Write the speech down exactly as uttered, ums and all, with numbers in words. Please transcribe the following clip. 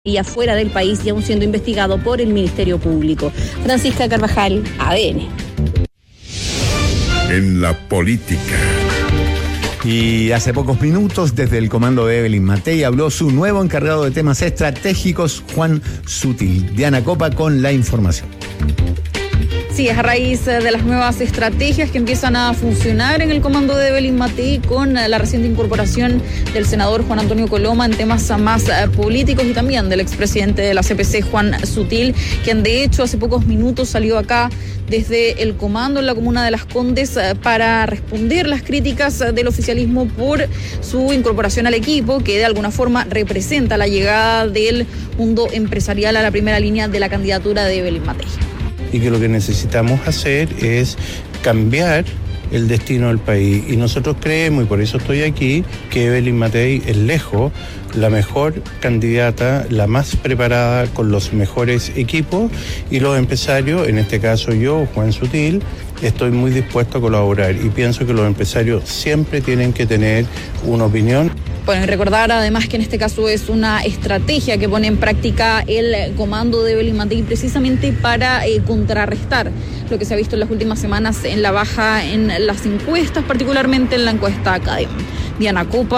y afuera del país y aún siendo investigado por el Ministerio Público. Francisca Carvajal, A D N. En la política. Y hace pocos minutos, desde el comando de Evelyn Matei, habló su nuevo encargado de temas estratégicos, Juan Sutil. Diana Copa con la información. Sí, es a raíz de las nuevas estrategias que empiezan a funcionar en el comando de Evelyn Matei con la reciente incorporación del senador Juan Antonio Coloma en temas más políticos y también del expresidente de la C P C, Juan Sutil, quien de hecho hace pocos minutos salió acá desde el comando en la comuna de Las Condes para responder las críticas del oficialismo por su incorporación al equipo, que de alguna forma representa la llegada del mundo empresarial a la primera línea de la candidatura de Evelyn Matei. Y que lo que necesitamos hacer es cambiar el destino del país. Y nosotros creemos, y por eso estoy aquí, que Evelyn Matei es lejos la mejor candidata, la más preparada, con los mejores equipos, y los empresarios, en este caso yo, Juan Sutil, estoy muy dispuesto a colaborar y pienso que los empresarios siempre tienen que tener una opinión. Bueno, y recordar además que en este caso es una estrategia que pone en práctica el comando de Evelyn Matei precisamente para eh, contrarrestar lo que se ha visto en las últimas semanas en la baja en las encuestas, particularmente en la encuesta Academ. Diana Copa.